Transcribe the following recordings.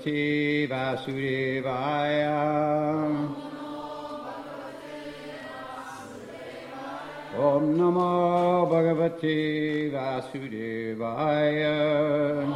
Bhagavate Vasudevaya. Om Namo Bhagavate Vasudevaya.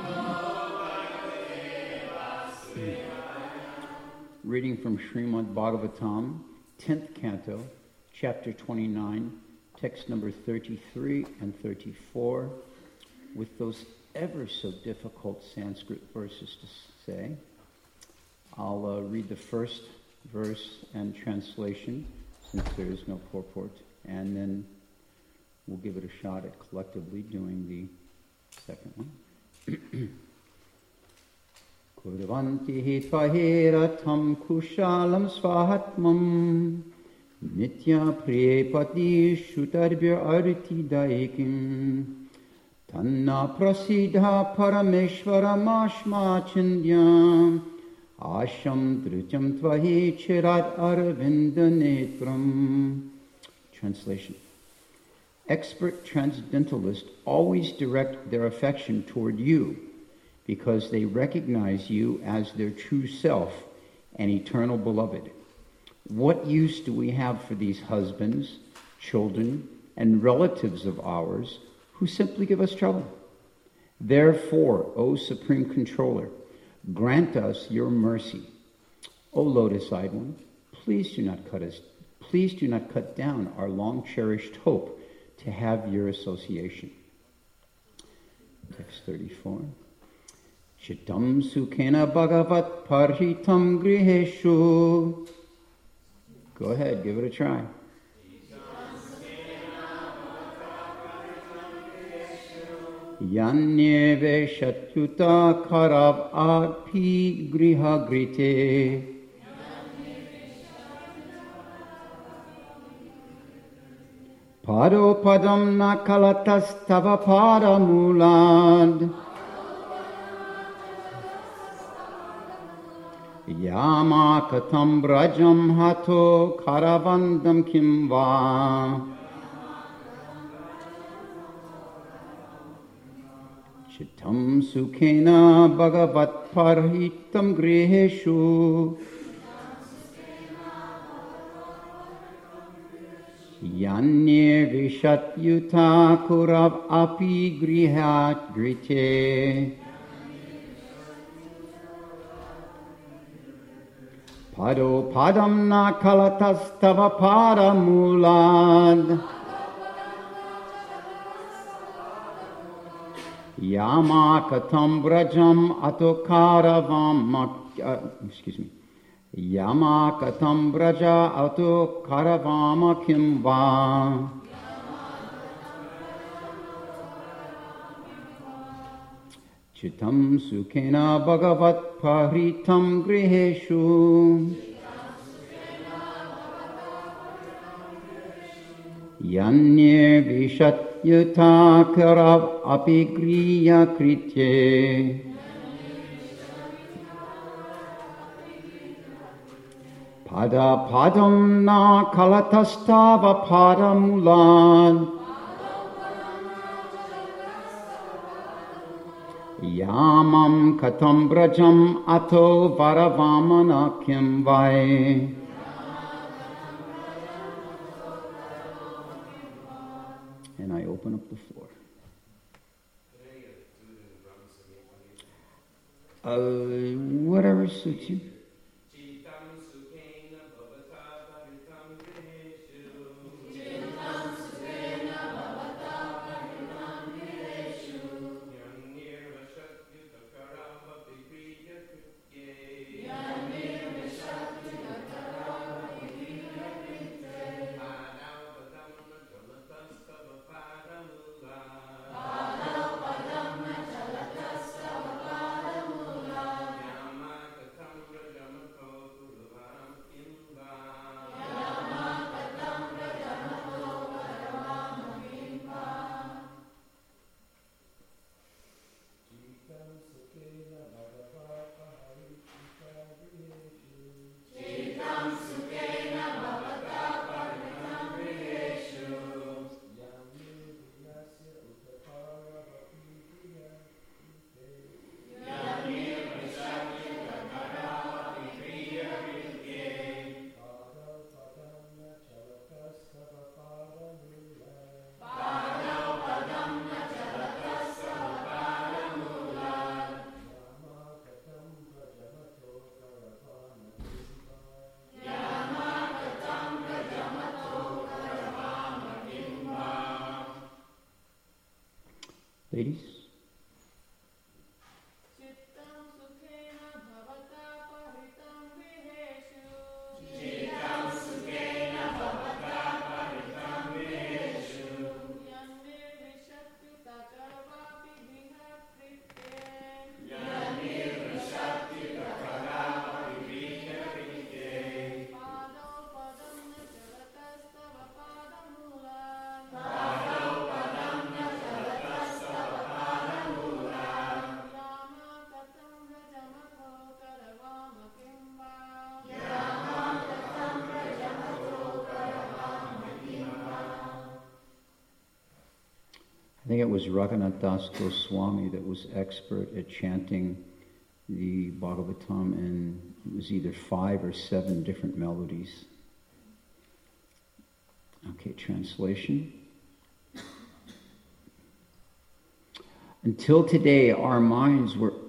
Reading from Srimad Bhagavatam, 10th Canto, Chapter 29, text number 33 and 34, with those ever so difficult Sanskrit verses to say. I'll read the first verse and translation, since there is no purport, and then we'll give it a shot at collectively doing the second one. Kurvanti hitva hiratam kushalam svahatmam nitya prepati shutarbhya arti daikim tanna prasidha parameshvaram ashmachindyam asham dhrucham tvahi chirat arvinda netram. Translation. Expert transcendentalists always direct their affection toward you because they recognize you as their true self and eternal beloved. What use do we have for these husbands, children, and relatives of ours who simply give us trouble? Therefore, O Supreme Controller, grant us your mercy. O Lotus-eyed one, please do not cut down our long-cherished hope to have your association. Text 34. Chitam sukhena bhagavat parhitam griheshu. Go ahead, give it a try. Yanyeve shatyuta karav adpi griha grite. Pado padam na kalatas tava paramulad. Yama katam brajam hato karavandam kimva. Chitam sukhena bhagavat parhitam griheshu. Yanye vishat yuta kurav api grihat grite. Pado padam na kalatas tava paramulad. Yama katam brajam atokaravam. Yama katam braja atokaravama kimva. Chitam sukhena bhagavat paritam griheshu. Yanye vishat yuta karav apigriya kritye. Pada padam na kalatastava padamulan. Yamam katam brajam ato varavamana kimvai. And I open up the floor. Whatever suits you. Ladies? I think it was Raghunath Das Goswami that was expert at chanting the Bhagavatam, and it was either 5 or 7 different melodies. Okay, translation. Until today, our minds were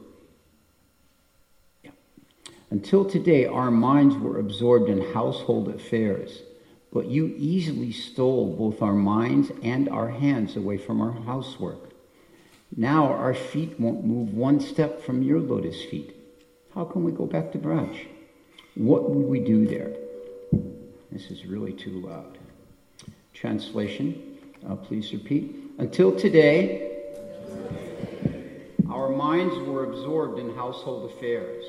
absorbed in household affairs. But you easily stole both our minds and our hands away from our housework. Now our feet won't move one step from your lotus feet. How can we go back to Braj? What would we do there? This is really too loud. Translation, please repeat. Until today, our minds were absorbed in household affairs.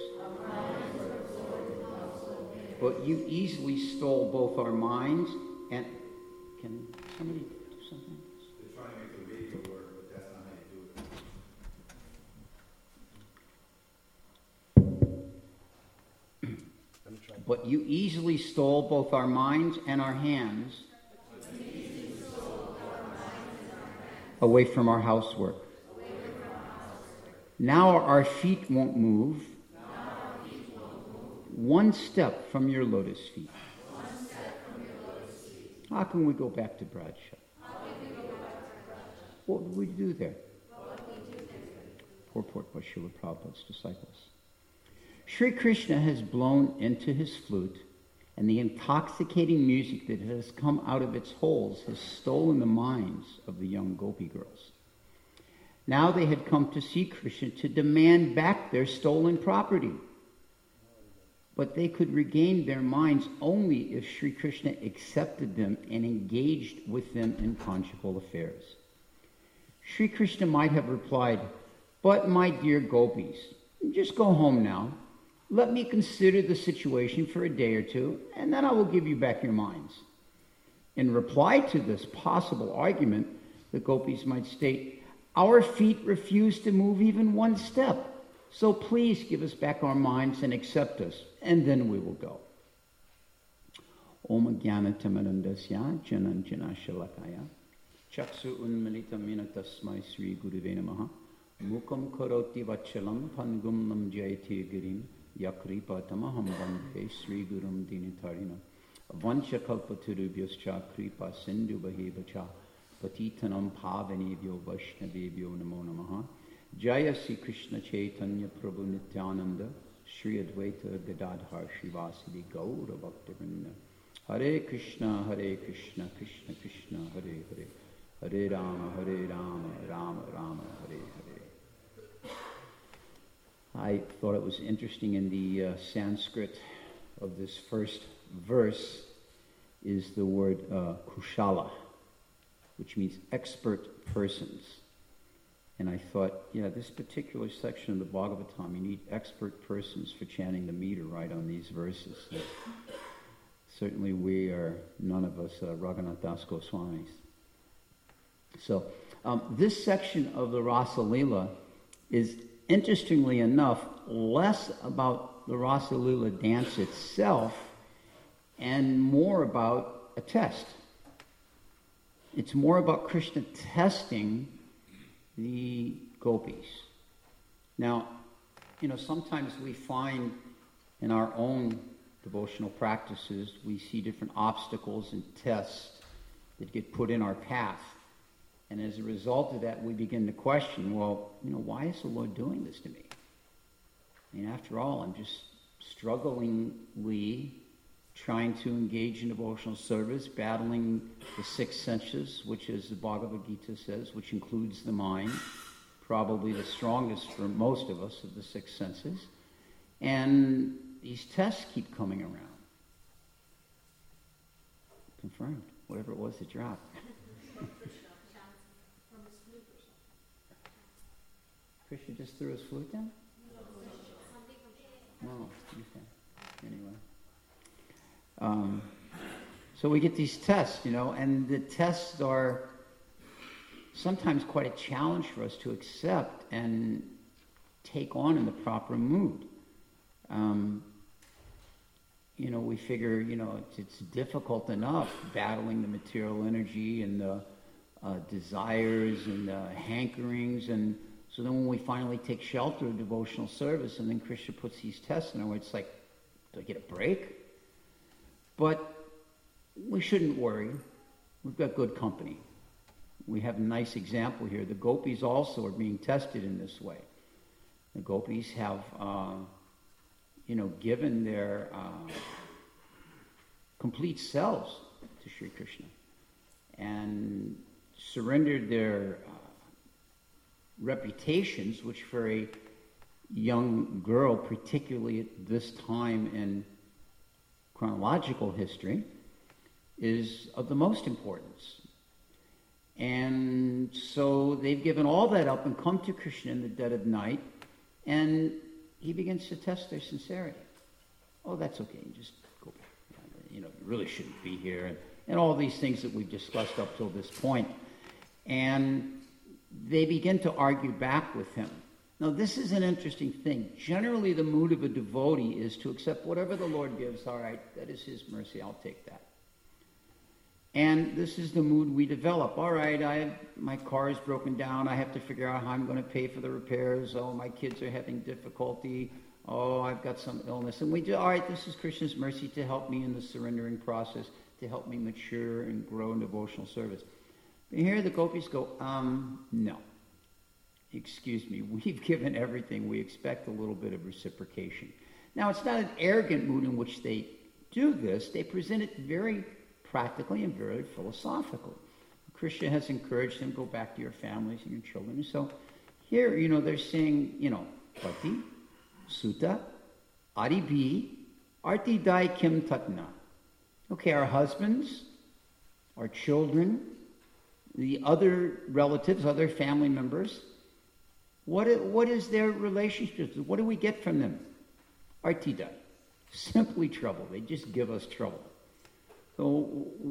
But you easily stole both our minds and... Can somebody do something? They're trying to make the radio work, but that's not how you do it. But you easily stole both our minds and our hands away from our housework. Now our feet won't move one step from your lotus feet. How can we go back to Braj? What would we do there? Purport by Srila Prabhupada's disciples. Sri Krishna has blown into his flute, and the intoxicating music that has come out of its holes has stolen the minds of the young gopi girls. Now they had come to see Krishna to demand back their stolen property. But they could regain their minds only if Sri Krishna accepted them and engaged with them in conjugal affairs. Sri Krishna might have replied, "But my dear gopis, just go home now. Let me consider the situation for a day or two, and then I will give you back your minds." In reply to this possible argument, the gopis might state, "Our feet refuse to move even one step. So please give us back our minds and accept us, and then we will go." Om Jnana Tamarandasya Jananjana Shalakaya Chaksu Unmalitam Tasmai Sri Guruve Namaha Mukam Karoti Vachalam Pangum Nam Jayati Girim Yakripa Tamaham Bande Sri Gurum Dinitarina Vancha Kalpaturubhyascha Kripa Sindhu Bahevacha Patitanam Pavanebhyo Vaishnavebhyo Namo Namaha Jaya Sri Krishna Chaitanya Prabhu Nityananda Sri Advaita Gadadhar Shivasadi Gaura Bhaktivinoda Hare Krishna Krishna Krishna Hare Hare Hare Rama Rama Rama Hare Hare. I thought it was interesting in the Sanskrit of this first verse is the word kushala, which means expert persons. And I thought, this particular section of the Bhagavatam, you need expert persons for chanting the meter right on these verses. And certainly we are, none of us, Raghunath Das Goswamis. So this section of the Rasa Leela is, interestingly enough, less about the Rasa Leela dance itself and more about a test. It's more about Krishna testing the gopis. Now, sometimes we find in our own devotional practices, we see different obstacles and tests that get put in our path. And as a result of that, we begin to question, why is the Lord doing this to me? I mean, after all, I'm just strugglingly trying to engage in devotional service, battling the 6 senses, which as the Bhagavad Gita says, which includes the mind. probably the strongest for most of us of the six senses. And these tests keep coming around. Confirmed. Whatever it was that dropped. Christian just threw his flute down? No. Okay. Anyway. So we get these tests, and the tests are sometimes quite a challenge for us to accept and take on in the proper mood. We figure, it's difficult enough battling the material energy and the desires and the hankerings. And so then when we finally take shelter of devotional service and then Krishna puts these tests in our way, it's like, do I get a break? But we shouldn't worry. We've got good company. We have a nice example here. The gopis also are being tested in this way. The gopis have, given their complete selves to Sri Krishna and surrendered their reputations, which for a young girl, particularly at this time in chronological history, is of the most importance. And so they've given all that up and come to Krishna in the dead of night, and he begins to test their sincerity. Oh, that's okay, you just go back. You really shouldn't be here, and all these things that we've discussed up till this point. And they begin to argue back with him. Now, this is an interesting thing. Generally, the mood of a devotee is to accept whatever the Lord gives. All right, that is his mercy, I'll take that. And this is the mood we develop. All right, my car is broken down. I have to figure out how I'm going to pay for the repairs. Oh, my kids are having difficulty. Oh, I've got some illness. And we do, all right, this is Krishna's mercy to help me in the surrendering process, to help me mature and grow in devotional service. But here the gopis go, no. Excuse me, we've given everything. We expect a little bit of reciprocation. Now, it's not an arrogant mood in which they do this. They present it very practically and very philosophically. Krishna has encouraged them, go back to your families and your children. And so here, they're saying, Pati, Sutta, Adi Bhi, Arti Dai Kim Tatna. Okay, our husbands, our children, the other relatives, other family members, what is their relationship? What do we get from them? Arti Dai. Simply trouble. They just give us trouble. So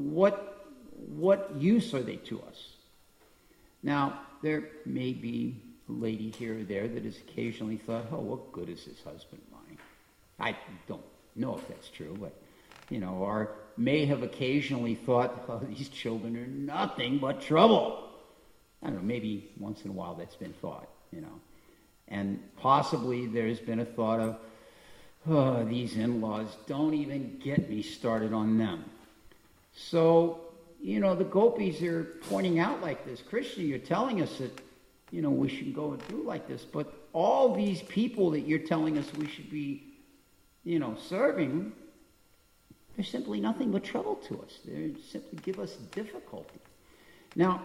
what use are they to us? Now, there may be a lady here or there that has occasionally thought, oh, what good is this husband of mine? I don't know if that's true, but, or may have occasionally thought, oh, these children are nothing but trouble. I don't know, maybe once in a while that's been thought, And possibly there's been a thought of, oh, these in-laws, don't even get me started on them. So, the gopis are pointing out like this, Krishna, you're telling us that, we should go and do like this, but all these people that you're telling us we should be, serving, they're simply nothing but trouble to us. They simply give us difficulty. Now,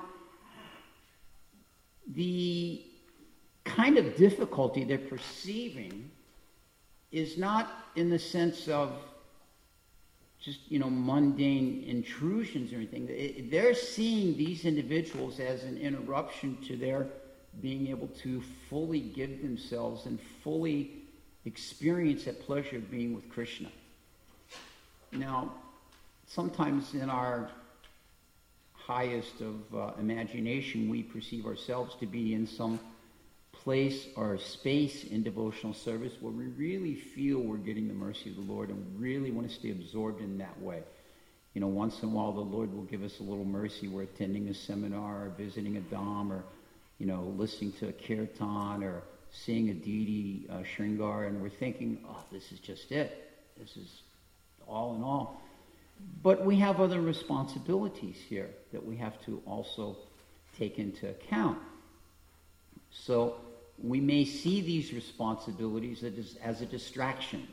the kind of difficulty they're perceiving is not in the sense of just, mundane intrusions or anything. They're seeing these individuals as an interruption to their being able to fully give themselves and fully experience that pleasure of being with Krishna. Now, sometimes in our highest of imagination, we perceive ourselves to be in some place or space in devotional service where we really feel we're getting the mercy of the Lord and really want to stay absorbed in that way. Once in a while the Lord will give us a little mercy. We're attending a seminar or visiting a dham or, listening to a kirtan or seeing a deity shringar, and we're thinking, oh, this is just it. This is all in all. But we have other responsibilities here that we have to also take into account. So we may see these responsibilities as a distraction.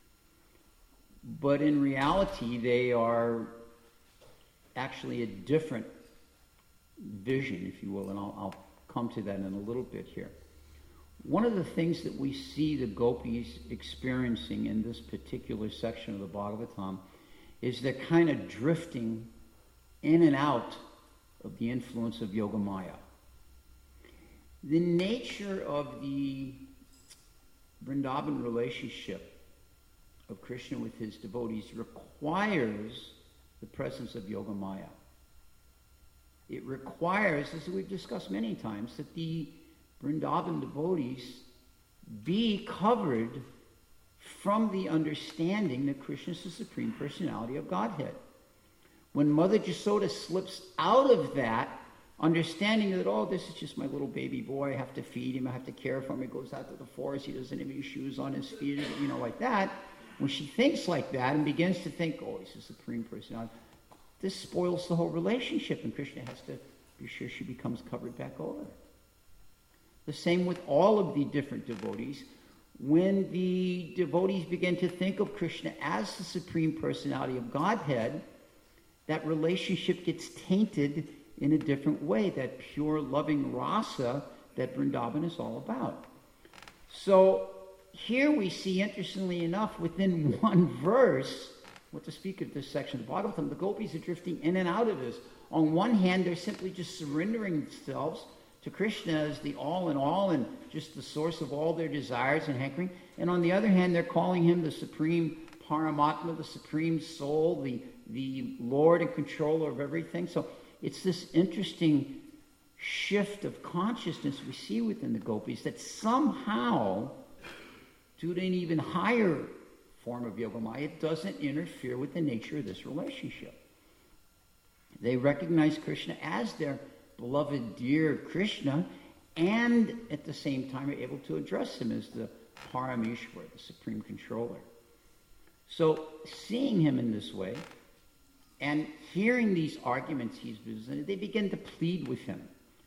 But in reality, they are actually a different vision, if you will, and I'll come to that in a little bit here. One of the things that we see the gopis experiencing in this particular section of the Bhagavatam is they're kind of drifting in and out of the influence of Yogamaya. The nature of the Vrindavan relationship of Krishna with his devotees requires the presence of Yogamaya. It requires, as we've discussed many times, that the Vrindavan devotees be covered from the understanding that Krishna is the Supreme Personality of Godhead. When Mother Jasoda slips out of that, understanding that, oh, this is just my little baby boy, I have to feed him, I have to care for him, he goes out to the forest, he doesn't have any shoes on his feet, like that. When she thinks like that and begins to think, oh, he's the Supreme Personality, this spoils the whole relationship, and Krishna has to be sure she becomes covered back over. The same with all of the different devotees. When the devotees begin to think of Krishna as the Supreme Personality of Godhead, that relationship gets tainted in a different way, that pure loving rasa that Vrindavan is all about. So here we see, interestingly enough, within one verse, what to speak of this section of the Bhagavatam, the gopis are drifting in and out of this. On one hand, they're simply just surrendering themselves to Krishna as the all in all and just the source of all their desires and hankering. And on the other hand, they're calling him the Supreme Paramatma, the Supreme Soul, the Lord and controller of everything. So it's this interesting shift of consciousness we see within the gopis that somehow, due to an even higher form of Yogamaya, it doesn't interfere with the nature of this relationship. They recognize Krishna as their beloved, dear Krishna, and at the same time are able to address him as the Parameshwar, the Supreme Controller. So seeing him in this way and hearing these arguments he's presented, they begin to plead with him.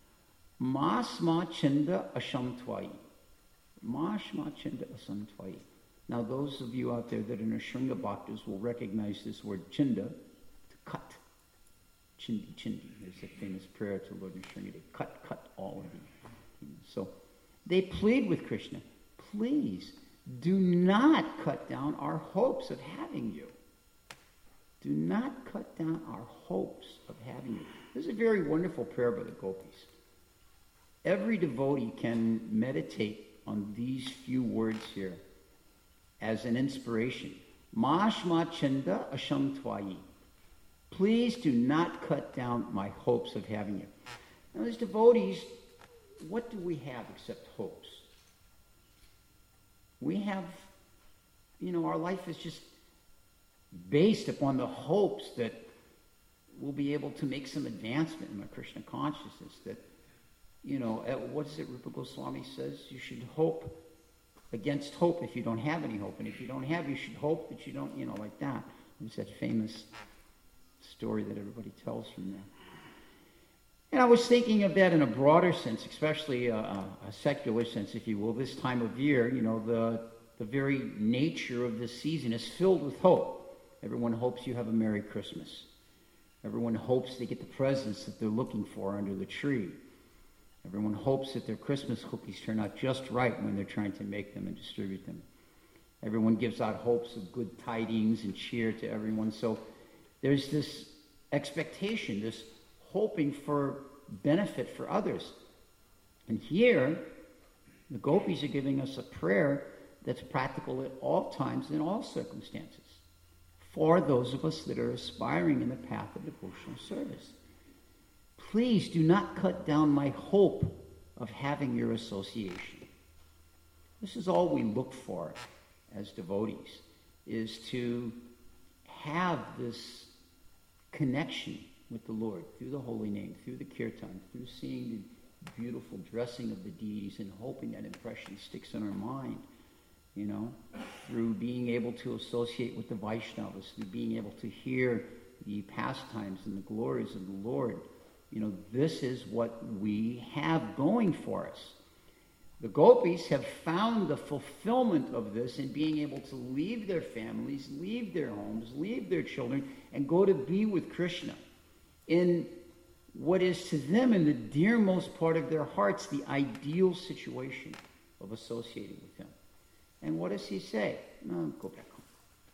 Masma Chinda Ashamtvai. Masma Chinda Ashamtvai. Now those of you out there that are Nrsimha Bhaktas will recognize this word Chinda, to cut. Chindi, chindi. There's a famous prayer to Lord Nrsimha to cut all of you. So they plead with Krishna, please do not cut down our hopes of having you. Do not cut down our hopes of having you. This is a very wonderful prayer by the gopis. Every devotee can meditate on these few words here as an inspiration. Mashma chanda ashamtvayi. Please do not cut down my hopes of having you. Now, as devotees, what do we have except hopes? We have, our life is just based upon the hopes that we'll be able to make some advancement in our Krishna consciousness. That, what is it Rupa Goswami says? You should hope against hope if you don't have any hope. And if you don't have, you should hope that you don't, like that. There's that famous story that everybody tells from there. And I was thinking of that in a broader sense, especially a secular sense, if you will. This time of year, the very nature of this season is filled with hope. Everyone hopes you have a Merry Christmas. Everyone hopes they get the presents that they're looking for under the tree. Everyone hopes that their Christmas cookies turn out just right when they're trying to make them and distribute them. Everyone gives out hopes of good tidings and cheer to everyone. So there's this expectation, this hoping for benefit for others. And here, the gopis are giving us a prayer that's practical at all times, in all circumstances, for those of us that are aspiring in the path of devotional service. Please do not cut down my hope of having your association. This is all we look for as devotees, is to have this connection with the Lord through the holy name, through the kirtan, through seeing the beautiful dressing of the deities and hoping that impression sticks in our mind, through being able to associate with the Vaishnavas, through being able to hear the pastimes and the glories of the Lord. This is what we have going for us. The gopis have found the fulfillment of this in being able to leave their families, leave their homes, leave their children, and go to be with Krishna in what is to them in the dearmost part of their hearts the ideal situation of associating with him. And what does he say? No, go back home.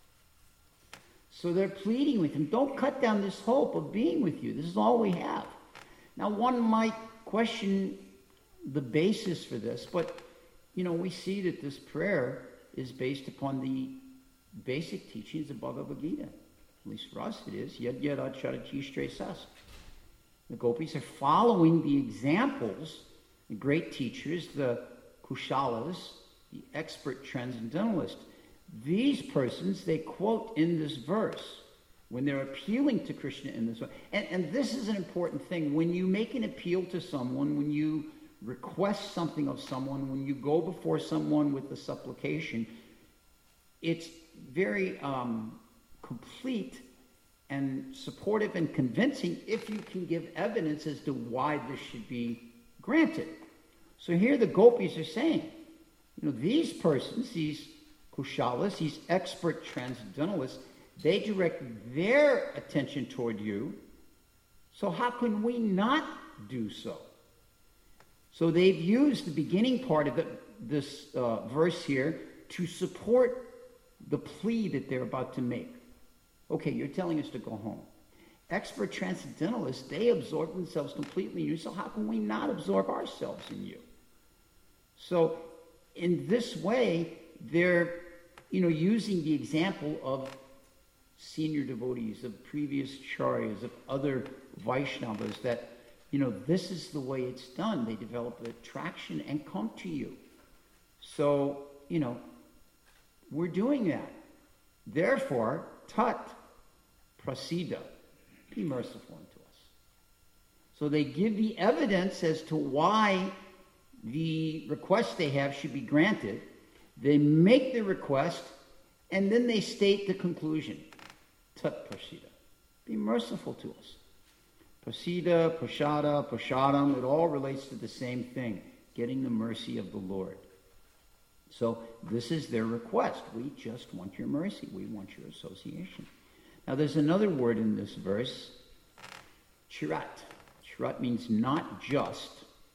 So they're pleading with him, don't cut down this hope of being with you. This is all we have. Now, one might question the basis for this, but, we see that this prayer is based upon the basic teachings of Bhagavad Gita. At least for us it is. Yad yad acharati stresas. The gopis are following the examples, the great teachers, the Kushalas, the expert transcendentalists. These persons, they quote in this verse when they're appealing to Krishna in this way. And this is an important thing. When you make an appeal to someone, when you request something of someone, when you go before someone with a supplication, it's very complete and supportive and convincing if you can give evidence as to why this should be granted. So here the gopis are saying, these persons, these Kushalas, these expert transcendentalists, they direct their attention toward you, so how can we not do so? So they've used the beginning part of this verse here to support the plea that they're about to make. Okay, you're telling us to go home. Expert transcendentalists, they absorb themselves completely in you, so how can we not absorb ourselves in you? So in this way, they're, using the example of senior devotees, of previous charyas, of other Vaishnavas, that, this is the way it's done. They develop attraction and come to you. So, we're doing that. Therefore, tat prasida, be merciful unto us. So they give the evidence as to why the request they have should be granted. They make the request, and then they state the conclusion. Tat prasida, be merciful to us. Prasida, prashada, prashadam, it all relates to the same thing, getting the mercy of the Lord. So this is their request. We just want your mercy. We want your association. Now there's another word in this verse, chirat. Chirat means not just.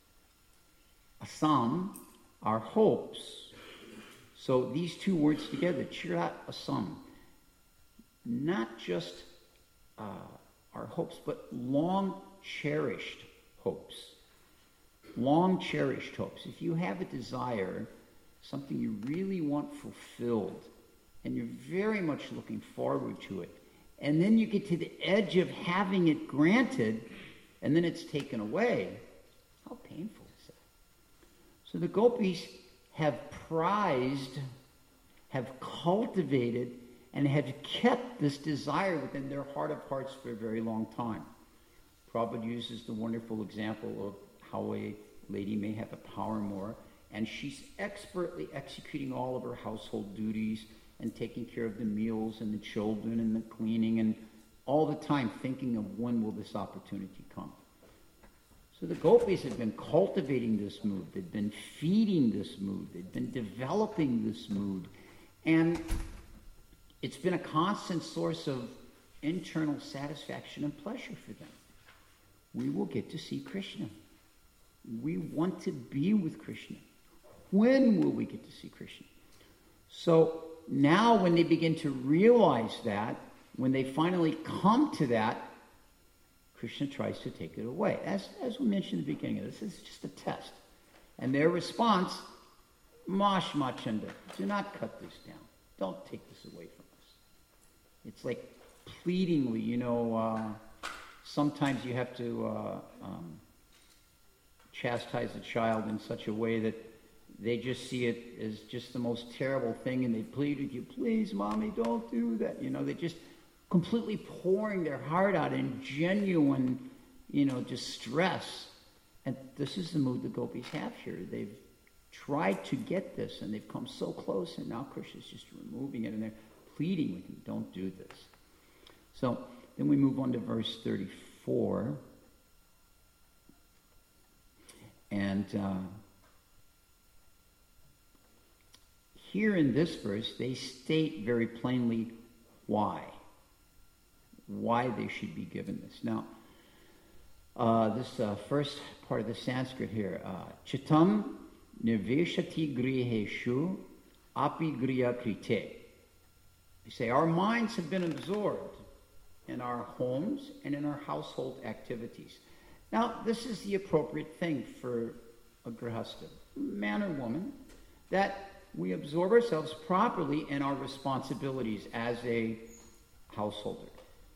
Asam, our hopes. So these two words together, chirat asam. Not just our hopes, but long-cherished hopes. Long-cherished hopes. If you have a desire, something you really want fulfilled, and you're very much looking forward to it, and then you get to the edge of having it granted, and then it's taken away, how painful is that? So the gopis have prized, have cultivated, and have kept this desire within their heart of hearts for a very long time. Prabhupada uses the wonderful example of how a lady may have a paramour, and she's expertly executing all of her household duties and taking care of the meals and the children and the cleaning, and all the time thinking of when will this opportunity come. So the gopis have been cultivating this mood. They've been feeding this mood. They've been developing this mood. And it's been a constant source of internal satisfaction and pleasure for them. We will get to see Krishna. We want to be with Krishna. When will we get to see Krishna? So now when they begin to realize that, when they finally come to that, Krishna tries to take it away. As we mentioned at the beginning of this, it's just a test. And their response, Mashma Chanda, do not cut this down. Don't take this away from us. It's like pleadingly, sometimes you have to chastise a child in such a way that they just see it as just the most terrible thing, and they plead with you, please, Mommy, don't do that. They're just completely pouring their heart out in genuine, distress. And this is the mood the gopis have here. They've tried to get this, and they've come so close, and now Krishna's just removing it, and they're pleading with you, don't do this. So then we move on to verse 34. And here in this verse, they state very plainly why they should be given this. Now, This first part of the Sanskrit here. Chitam nirveshati griheshu api griya krite. They say our minds have been absorbed in our homes and in our household activities. Now, this is the appropriate thing for a grihastha, man or woman, that we absorb ourselves properly in our responsibilities as a householder.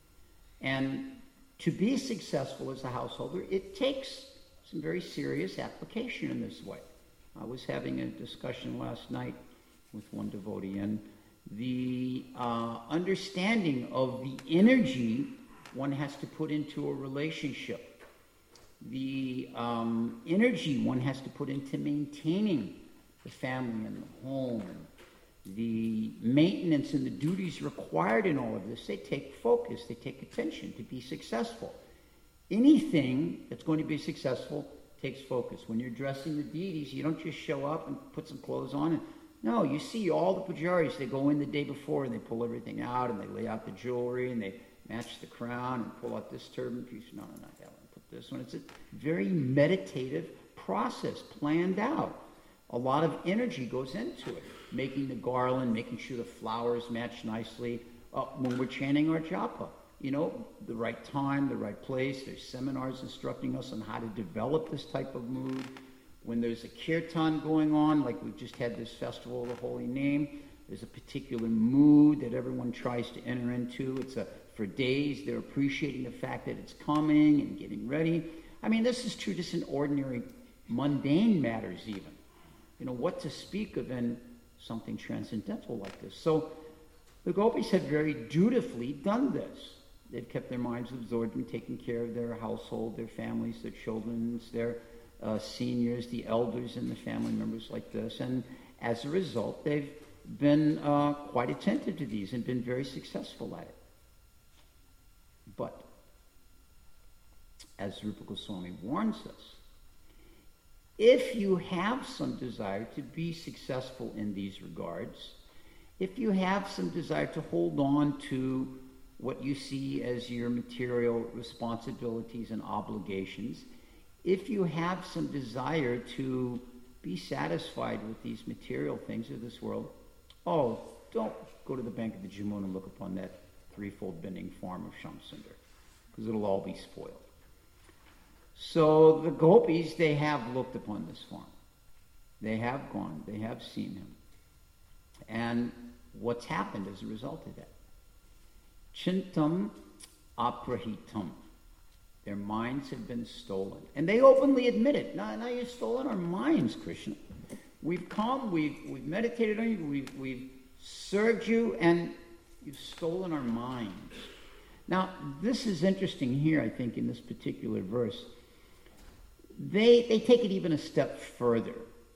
And to be successful as a householder, it takes some very serious application in this way. I was having a discussion last night with one devotee, and the understanding of the energy one has to put into a relationship, the energy one has to put into maintaining the family and the home, and the maintenance and the duties required in all of this, they take focus, they take attention to be successful. Anything that's going to be successful takes focus. When you're dressing the deities, you don't just show up and put some clothes on. No, you see all the pujaris, they go in the day before and they pull everything out and they lay out the jewelry and they match the crown and pull out this turban piece. No, not that one. Put this one. It's a very meditative process, planned out. A lot of energy goes into it. Making the garland, making sure the flowers match nicely. When we're chanting our japa, the right time, the right place. There's seminars instructing us on how to develop this type of mood. When there's a kirtan going on, like we've just had this festival of the Holy Name, there's a particular mood that everyone tries to enter into. For days, they're appreciating the fact that it's coming and getting ready. I mean, this is true just in ordinary, mundane matters even. What to speak of in something transcendental like this. So the gopis have very dutifully done this. They've kept their minds absorbed in taking care of their household, their families, their children, their seniors, the elders, and the family members like this. And as a result, they've been quite attentive to these and been very successful at it. But, as Rupa Goswami warns us, if you have some desire to be successful in these regards, if you have some desire to hold on to what you see as your material responsibilities and obligations, if you have some desire to be satisfied with these material things of this world, don't go to the bank of the Jamuna and look upon that threefold bending form of Shamsundar, because it'll all be spoiled. So the gopis, they have looked upon this form. They have gone, they have seen him. And what's happened as a result of that? Chintam aprahitam. Their minds have been stolen. And they openly admit it. Now you've stolen our minds, Krishna. We've come, we've meditated on you, we've served you, and you've stolen our minds. Now, this is interesting here, I think, in this particular verse. They take it even a step further.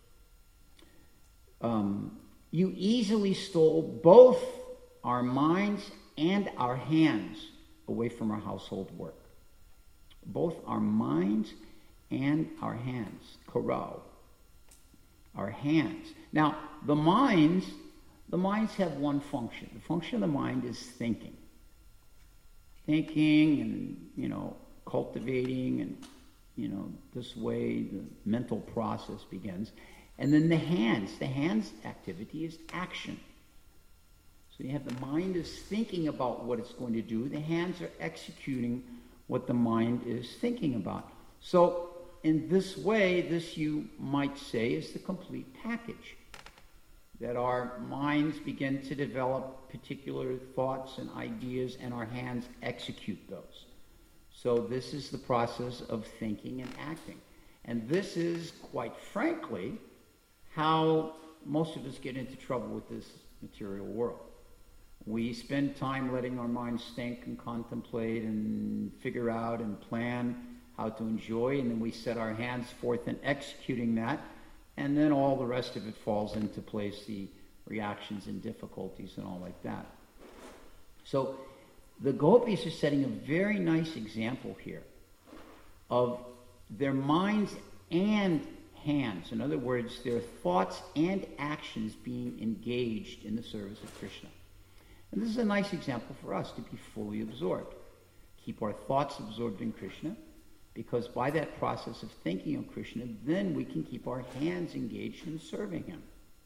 You easily stole both our minds and our hands away from our household work. Both our minds and our hands. Karau. Our hands. Now, the minds have one function. The function of the mind is thinking. Thinking and, cultivating and, this way the mental process begins. And then the hands activity is action. So you have the mind is thinking about what it's going to do. The hands are executing what the mind is thinking about. So in this way, this you might say is the complete package. That our minds begin to develop particular thoughts and ideas and our hands execute those. So this is the process of thinking and acting. And this is, quite frankly, how most of us get into trouble with this material world. We spend time letting our minds think and contemplate and figure out and plan how to enjoy, and then we set our hands forth in executing that, and then all the rest of it falls into place, the reactions and difficulties and all like that. So the gopis are setting a very nice example here of their minds and hands. In other words, their thoughts and actions being engaged in the service of Krishna. And this is a nice example for us to be fully absorbed. Keep our thoughts absorbed in Krishna, Because by that process of thinking of Krishna, then we can keep our hands engaged in serving him.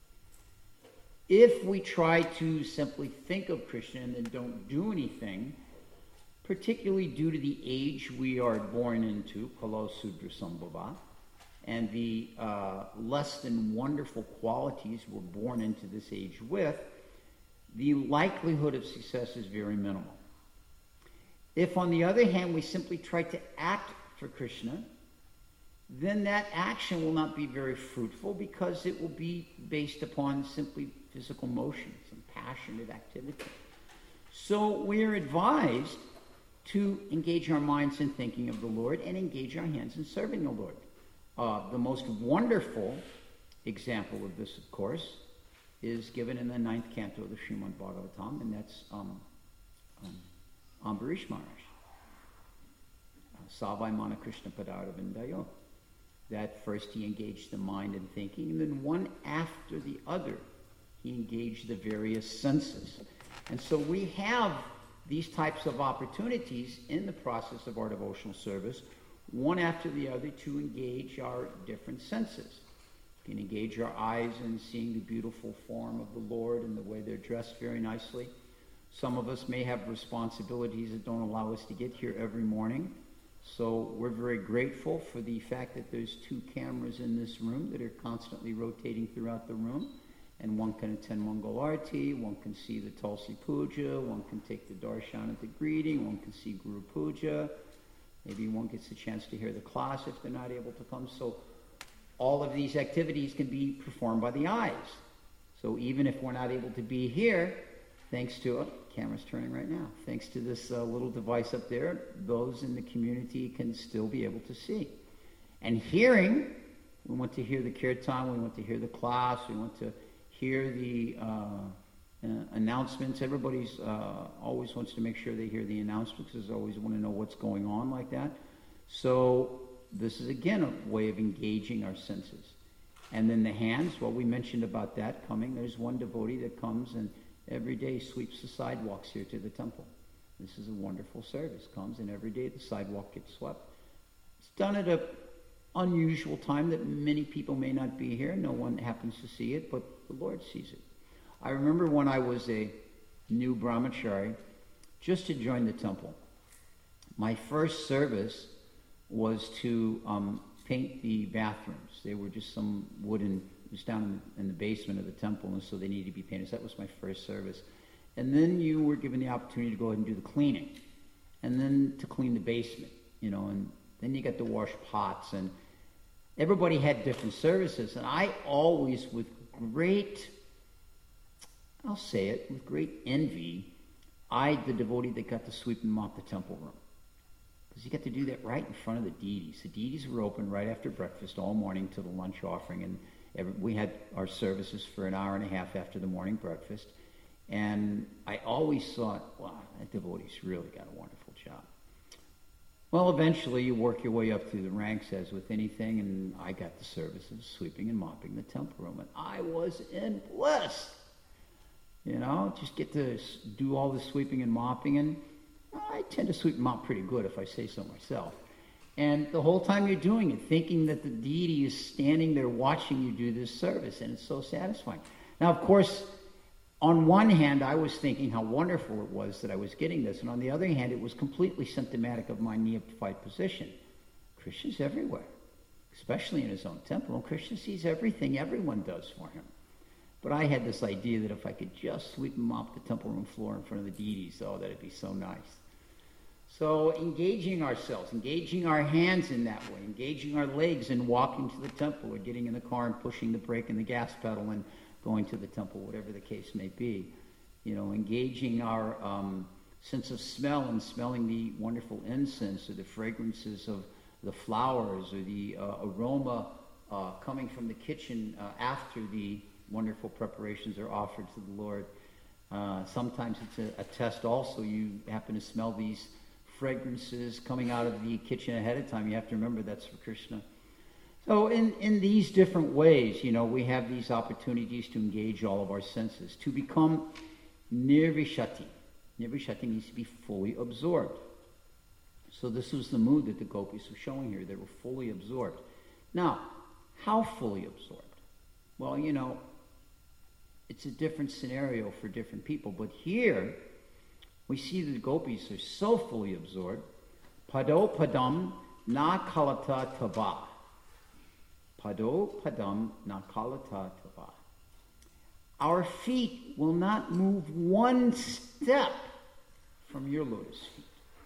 If we try to simply think of Krishna and then don't do anything, particularly due to the age we are born into, Kalo Sudra Sambhava, and the less than wonderful qualities we're born into this age with, the likelihood of success is very minimal. If, on the other hand, we simply try to act for Krishna, then that action will not be very fruitful because it will be based upon simply physical motion, some passionate activity. So we are advised to engage our minds in thinking of the Lord and engage our hands in serving the Lord. The most wonderful example of this, of course, is given in the 9th canto of the Srimad Bhagavatam, and that's Ambarish Maharaj. Savai Mana Krishna Padara Vindayo. That first he engaged the mind in thinking, and then one after the other he engaged the various senses. And so we have these types of opportunities in the process of our devotional service, one after the other, to engage our different senses. We can engage our eyes in seeing the beautiful form of the Lord and the way they're dressed very nicely. Some of us may have responsibilities that don't allow us to get here every morning. So we're very grateful for the fact that there's 2 cameras in this room that are constantly rotating throughout the room. And one can attend Mangal Arati, one can see the Tulsi Puja, one can take the darshan at the greeting, one can see Guru Puja. Maybe one gets a chance to hear the class if they're not able to come. So all of these activities can be performed by the eyes. So even if we're not able to be here, thanks to, camera's turning right now, thanks to this little device up there, those in the community can still be able to see. And hearing, we want to hear the kirtan, we want to hear the class, we want to hear the announcements. Everybody's always wants to make sure they hear the announcements, because they always want to know what's going on like that. So this is, again, a way of engaging our senses. And then the hands, well, we mentioned about that coming. There's one devotee that comes and every day sweeps the sidewalks here to the temple. This is a wonderful service. Comes and every day the sidewalk gets swept. It's done at an unusual time that many people may not be here. No one happens to see it, but the Lord sees it. I remember when I was a new brahmachari, just to join the temple, my first service was to paint the bathrooms. They were just some wooden, it was down in the basement of the temple, and so they needed to be painted. So that was my first service. And then you were given the opportunity to go ahead and do the cleaning. And then to clean the basement, and then you got to wash pots. And everybody had different services. And I always, with great, I'll say it, with great envy, eyed the devotee that got to sweep and mop the temple room. Because you got to do that right in front of the deities. The deities were open right after breakfast all morning to the lunch offering, and we had our services for an hour and a half after the morning breakfast. And I always thought, wow, that devotee's really got a wonderful job. Well, eventually you work your way up through the ranks, as with anything, and I got the services, sweeping and mopping the temple room, and I was in bliss. Just get to do all the sweeping and mopping, and I tend to sweep and mop pretty good, if I say so myself. And the whole time you're doing it, thinking that the deity is standing there watching you do this service, and it's so satisfying. Now, of course, on one hand, I was thinking how wonderful it was that I was getting this, and on the other hand, it was completely symptomatic of my neophyte position. Krishna's everywhere, especially in his own temple, and Krishna sees everything everyone does for him. But I had this idea that if I could just sweep and mop the temple room floor in front of the deities, that'd be so nice. So engaging ourselves, engaging our hands in that way, engaging our legs in walking to the temple, or getting in the car and pushing the brake and the gas pedal and going to the temple, whatever the case may be. Engaging our sense of smell and smelling the wonderful incense or the fragrances of the flowers or the aroma coming from the kitchen after the wonderful preparations are offered to the Lord. Sometimes it's a test also. You happen to smell these fragrances coming out of the kitchen ahead of time. You have to remember that's for Krishna. So in these different ways, we have these opportunities to engage all of our senses, to become nirvishati. Nirvishati means to be fully absorbed. So this was the mood that the gopis were showing here. They were fully absorbed. Now, how fully absorbed? Well, it's a different scenario for different people. But here, we see that the gopis are so fully absorbed. Pado padam na kalata tava. Pado padam na kalata tava. Our feet will not move one step from your lotus feet.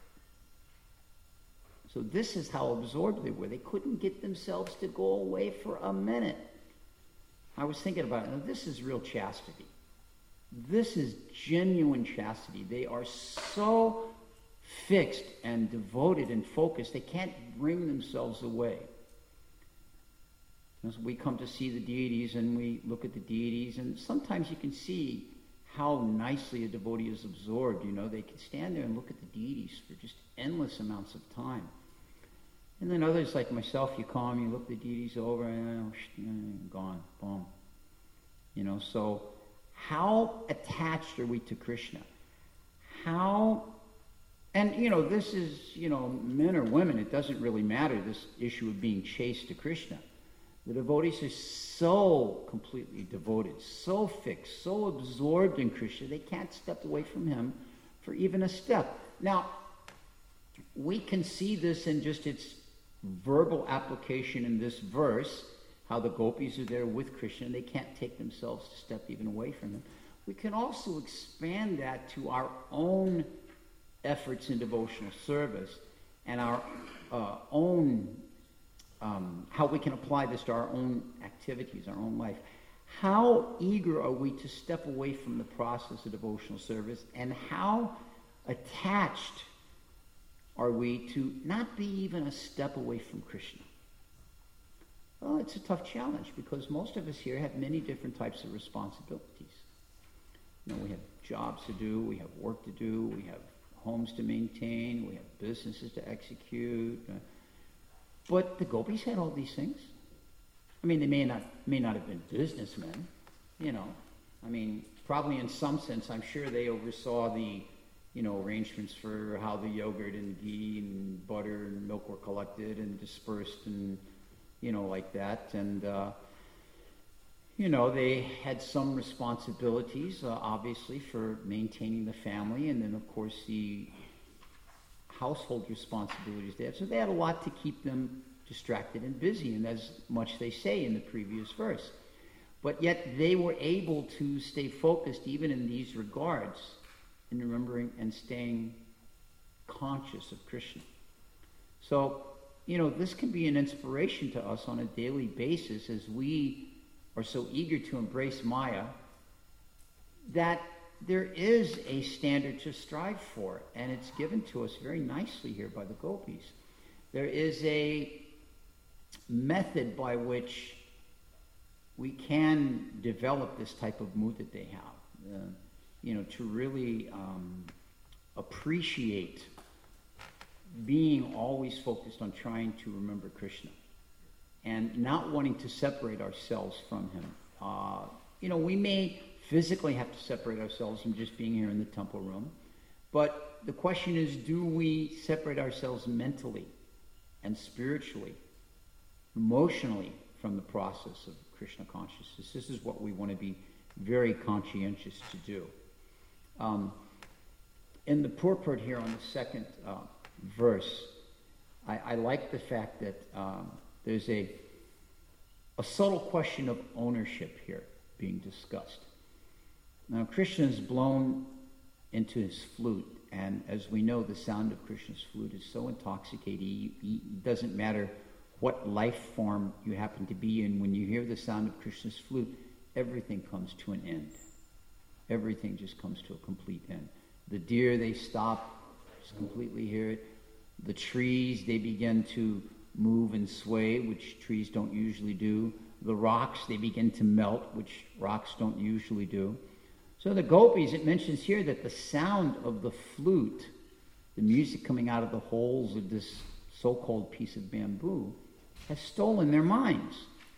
So this is how absorbed they were. They couldn't get themselves to go away for a minute. I was thinking about it. Now, this is real chastity. This is genuine chastity. They are so fixed and devoted and focused, they can't bring themselves away. As we come to see the deities and we look at the deities, and sometimes you can see how nicely a devotee is absorbed. They can stand there and look at the deities for just endless amounts of time. And then others like myself, you come, you look the deities over, and gone, boom. So how attached are we to Krishna? This is, men or women, it doesn't really matter, this issue of being chaste to Krishna. The devotees are so completely devoted, so fixed, so absorbed in Krishna, they can't step away from him for even a step. Now, we can see this in just its verbal application in this verse, how the gopis are there with Krishna, and they can't take themselves to step even away from him. We can also expand that to our own efforts in devotional service and our own how we can apply this to our own activities, our own life. How eager are we to step away from the process of devotional service, and how attached are we to not be even a step away from Krishna? Well, it's a tough challenge because most of us here have many different types of responsibilities. We have jobs to do, we have work to do, we have homes to maintain, we have businesses to execute. But the gopis had all these things. They may not have been businessmen, probably in some sense, I'm sure they oversaw the, arrangements for how the yogurt and ghee and butter and milk were collected and dispersed and, like that. And, they had some responsibilities, obviously, for maintaining the family, and then, of course, the household responsibilities they had. So they had a lot to keep them distracted and busy, and as much they say in the previous verse. But yet they were able to stay focused even in these regards, in remembering and staying conscious of Krishna. So, this can be an inspiration to us on a daily basis as we are so eager to embrace Maya, that there is a standard to strive for, and it's given to us very nicely here by the gopis. There is a method by which we can develop this type of mood that they have, to really appreciate being always focused on trying to remember Krishna and not wanting to separate ourselves from him. We may physically have to separate ourselves from just being here in the temple room, but the question is, do we separate ourselves mentally and spiritually, emotionally from the process of Krishna consciousness? This is what we want to be very conscientious to do. In the purport here on the second verse, I like the fact that there's a subtle question of ownership here being discussed. Now, Krishna is blown into his flute, and as we know, the sound of Krishna's flute is so intoxicating. It doesn't matter what life form you happen to be in. When you hear the sound of Krishna's flute, everything comes to an end. Everything just comes to a complete end. The deer, they stop, just completely hear it. The trees, they begin to move and sway, which trees don't usually do. The rocks, they begin to melt, which rocks don't usually do. So the gopis, it mentions here that the sound of the flute, the music coming out of the holes of this so-called piece of bamboo, has stolen their minds.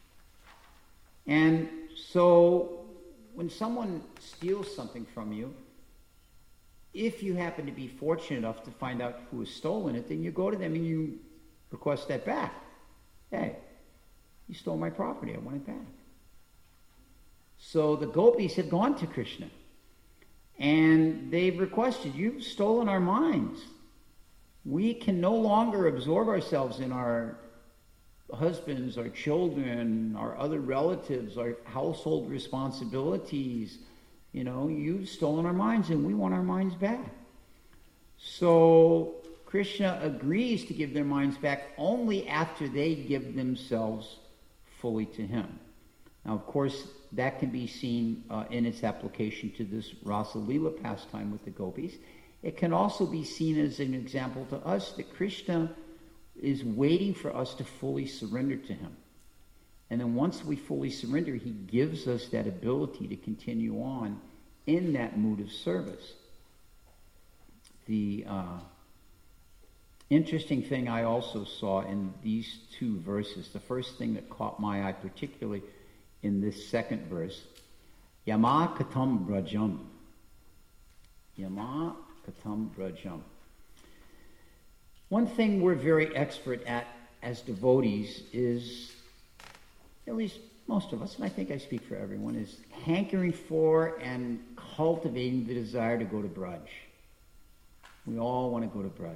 And so when someone steals something from you, If you happen to be fortunate enough to find out who has stolen it, then you go to them and you request that back. Hey, you stole my property. I want it back. So the gopis have gone to Krishna and they've requested, you've stolen our minds. We can no longer absorb ourselves in our husbands, our children, our other relatives, our household responsibilities. You know, you've stolen our minds and we want our minds back. So Krishna agrees to give their minds back only after they give themselves fully to him. Now, of course, that can be seen in its application to this Rasa Leela pastime with the gopis. It can also be seen as an example to us that Krishna is waiting for us to fully surrender to him. And then once we fully surrender, he gives us that ability to continue on in that mood of service. The interesting thing I also saw in these two verses, the first thing that caught my eye particularly in this second verse, Yama Katam Brajam. Yama Katam Brajam. One thing we're very expert at as devotees is, at least most of us, and I think I speak for everyone, is hankering for and cultivating the desire to go to Braj. We all want to go to Braj.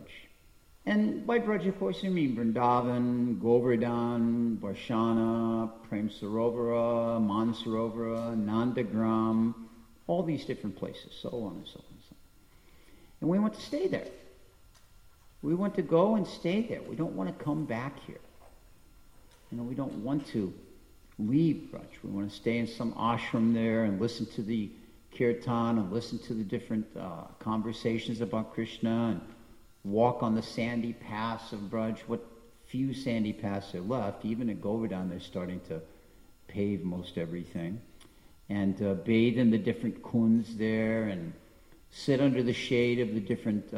And by Braj, of course, I mean Vrindavan, Govardhan, Varshana, Prem Sarovara, Mansarovara, Nandagram, all these different places, so on and so on and so on. And we want to stay there. We want to go and stay there. We don't want to come back here. You know, we don't want to leave Braj. We want to stay in some ashram there and listen to the kirtan and listen to the different conversations about Krishna and walk on the sandy paths of Braj. What few sandy paths are left. Even at Govardhan, they're starting to pave most everything. And bathe in the different kunds there and sit under the shade of the different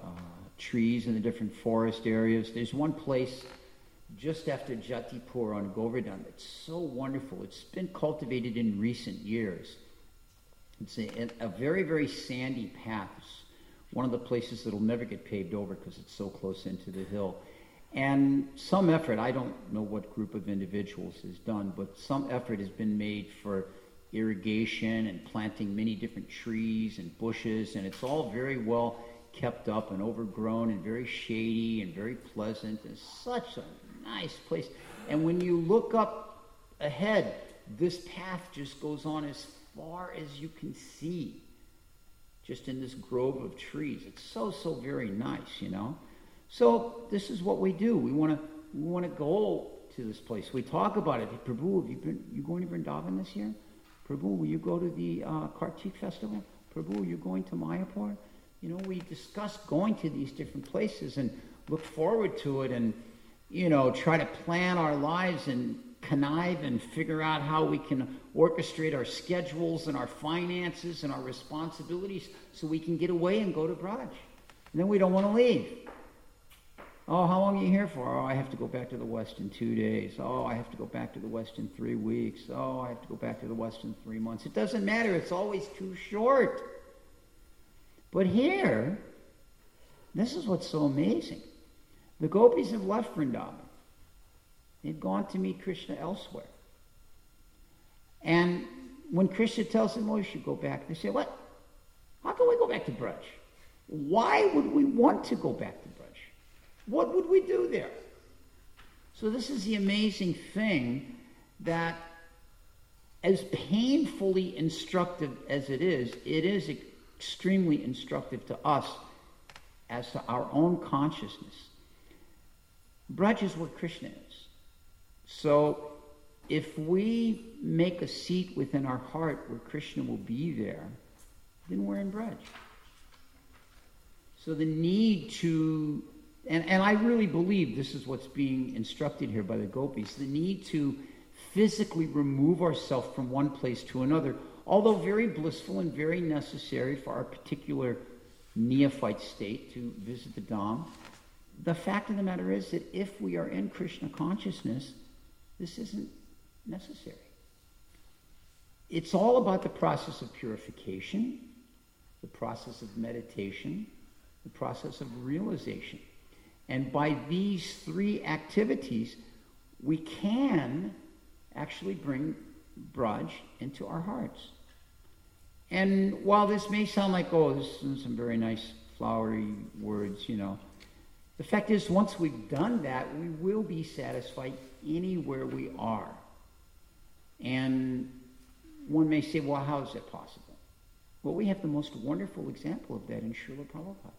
trees in the different forest areas. There's one place just after Jatipur on Govardhan that's so wonderful. It's been cultivated in recent years. It's a very, very sandy path. It's one of the places that'll never get paved over because it's so close into the hill. And some effort, I don't know what group of individuals has done, but some effort has been made for irrigation and planting many different trees and bushes, and it's all very well kept up and overgrown and very shady and very pleasant and such a nice place. And when you look up ahead, this path just goes on as far as you can see, just in this grove of trees. It's so very nice, you know. So this is what we do. We want to go to this place. We talk about it. Hey, Prabhu, you going to Vrindavan this year? Prabhu, will you go to the Kartik festival? Prabhu, are you going to Mayapur? You know, we discuss going to these different places and look forward to it and, you know, try to plan our lives and connive and figure out how we can orchestrate our schedules and our finances and our responsibilities so we can get away and go to Braj. And then we don't want to leave. Oh, how long are you here for? Oh, I have to go back to the West in 2 days. Oh, I have to go back to the West in 3 weeks. Oh, I have to go back to the West in 3 months. It doesn't matter. It's always too short. But here, this is what's so amazing. The gopis have left Vrindavan. They've gone to meet Krishna elsewhere. And when Krishna tells them, oh, you should go back, they say, what? How can we go back to Braj? Why would we want to go back to Braj? What would we do there? So this is the amazing thing that as painfully instructive as it is extremely instructive to us as to our own consciousness. Braj is where Krishna is. So if we make a seat within our heart where Krishna will be there, then we're in Braj. So the need to, and I really believe this is what's being instructed here by the gopis, the need to physically remove ourselves from one place to another, although very blissful and very necessary for our particular neophyte state to visit the Dham. The fact of the matter is that if we are in Krishna consciousness, this isn't necessary. It's all about the process of purification, the process of meditation, the process of realization. And by these three activities, we can actually bring Braj into our hearts. And while this may sound like, oh, this is some very nice flowery words, the fact is, once we've done that, we will be satisfied anywhere we are. And one may say, well, how is that possible? Well, we have the most wonderful example of that in Srila Prabhupada.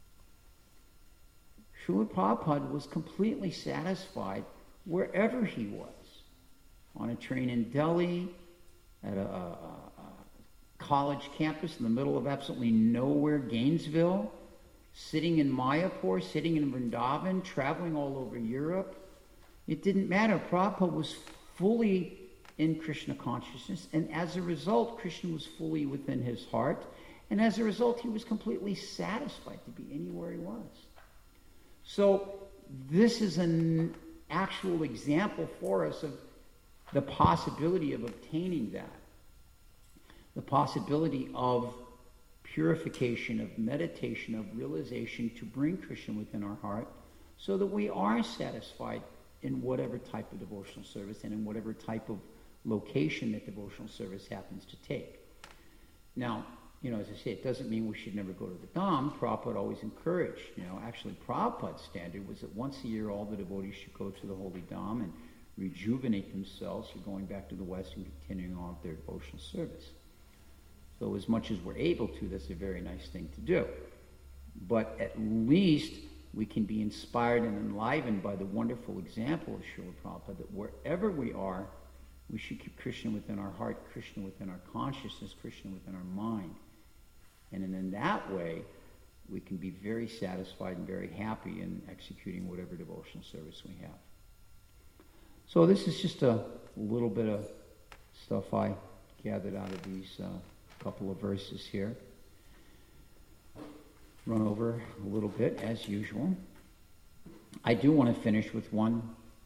Srila Prabhupada was completely satisfied wherever he was. On a train in Delhi, at a college campus in the middle of absolutely nowhere, Gainesville, sitting in Mayapur, sitting in Vrindavan, traveling all over Europe. It didn't matter. Prabhupada was fully in Krishna consciousness, and as a result, Krishna was fully within his heart, and as a result, he was completely satisfied to be anywhere he was. So this is an actual example for us of the possibility of obtaining that. The possibility of purification, of meditation, of realization to bring Krishna within our heart so that we are satisfied in whatever type of devotional service and in whatever type of location that devotional service happens to take. Now, as I say, it doesn't mean we should never go to the Dham. Prabhupada always encouraged. Actually, Prabhupada's standard was that once a year all the devotees should go to the Holy Dham and rejuvenate themselves for going back to the West and continuing on with their devotional service. So as much as we're able to, that's a very nice thing to do. But at least we can be inspired and enlivened by the wonderful example of Srila Prabhupada that wherever we are, we should keep Krishna within our heart, Krishna within our consciousness, Krishna within our mind. And in that way, we can be very satisfied and very happy in executing whatever devotional service we have. So this is just a little bit of stuff I gathered out of these couple of verses here. Run over a little bit, as usual. I do want to finish with one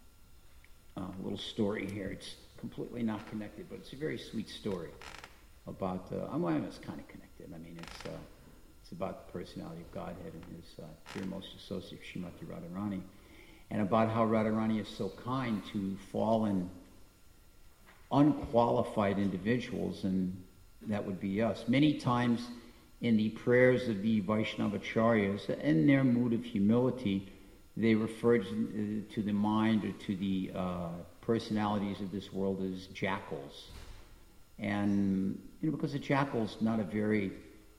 little story here. It's completely not connected, but it's a very sweet story about, it's kind of connected. It's about the personality of Godhead and his dearmost associate, Srimati Radharani, and about how Radharani is so kind to fallen, unqualified individuals, and that would be us. Many times in the prayers of the Vaishnavacharyas, in their mood of humility, they referred to the mind or to the personalities of this world as jackals. And, because a jackal's not a very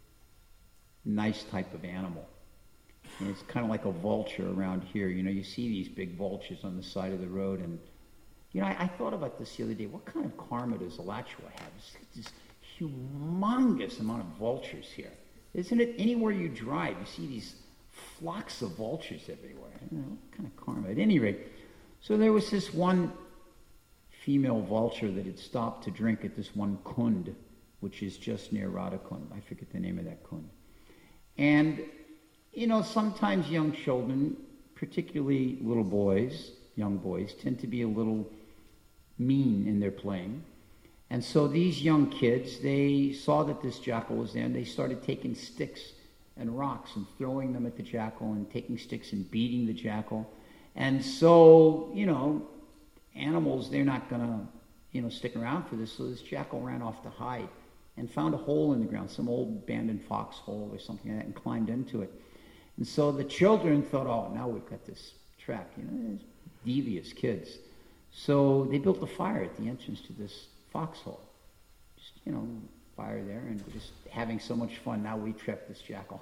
nice type of animal. And it's kind of like a vulture around here. You see these big vultures on the side of the road. And, I thought about this the other day. What kind of karma does Alachua have? It's this humongous amount of vultures here. Isn't it? Anywhere you drive, you see these flocks of vultures everywhere. What kind of karma? At any rate, so there was this one female vulture that had stopped to drink at this one kund, which is just near Radhakund. I forget the name of that kund. And, sometimes young children, particularly little boys, young boys, tend to be a little mean in their playing. And so these young kids, they saw that this jackal was there, and they started taking sticks and rocks and throwing them at the jackal and taking sticks and beating the jackal. And so, animals, they're not going to, stick around for this. So this jackal ran off to hide and found a hole in the ground, some old abandoned foxhole or something like that, and climbed into it. And so the children thought, oh, now we've got this trap, devious kids. So they built a fire at the entrance to this foxhole. Just, fire there, and we're just having so much fun. Now we trapped this jackal.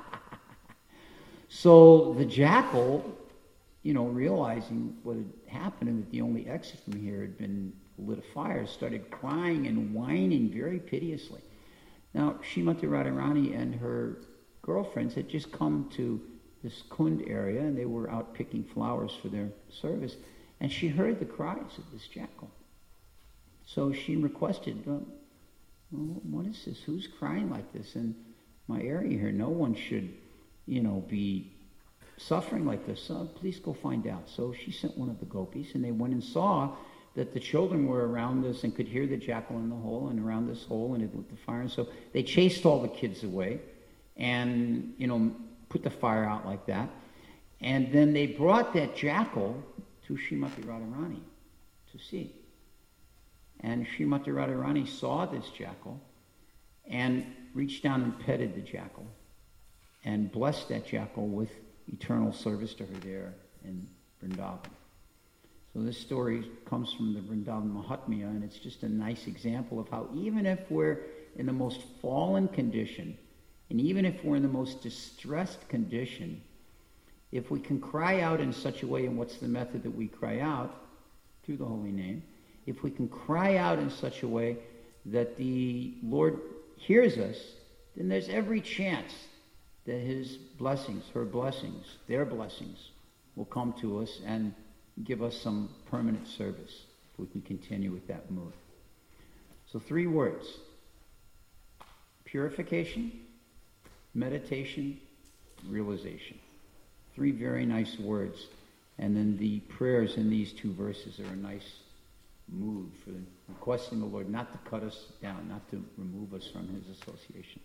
So the jackal, realizing what had happened and that the only exit from here had been lit a fire, started crying and whining very piteously. Now, Srimati Radharani and her girlfriends had just come to this kund area, and they were out picking flowers for their service, and she heard the cries of this jackal. So she requested, what is this? Who's crying like this in my area here? No one should, be suffering like this. Please go find out. So she sent one of the gopis, and they went and saw that the children were around this and could hear the jackal in the hole and around this hole, and it lit the fire. And so they chased all the kids away and, put the fire out like that. And then they brought that jackal to Srimati Radharani to see. And Srimati Radharani saw this jackal and reached down and petted the jackal and blessed that jackal with eternal service to her there in Vrindavan. So this story comes from the Vrindavan Mahatmya, and it's just a nice example of how even if we're in the most fallen condition, and even if we're in the most distressed condition, if we can cry out in such a way, and what's the method that we cry out? Through the holy name. If we can cry out in such a way that the Lord hears us, then there's every chance that his blessings, her blessings, their blessings will come to us and give us some permanent service if we can continue with that mood. So 3 words: purification, meditation, realization. 3 very nice words. And then the prayers in these 2 verses are a nice mood for requesting the Lord not to cut us down, not to remove us from his association.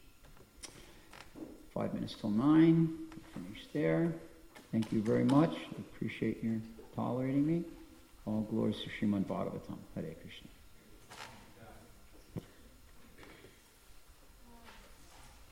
5 minutes till 9. We'll finish there. Thank you very much. I appreciate your tolerating me. All glories to Srimad Bhagavatam. Hare Krishna.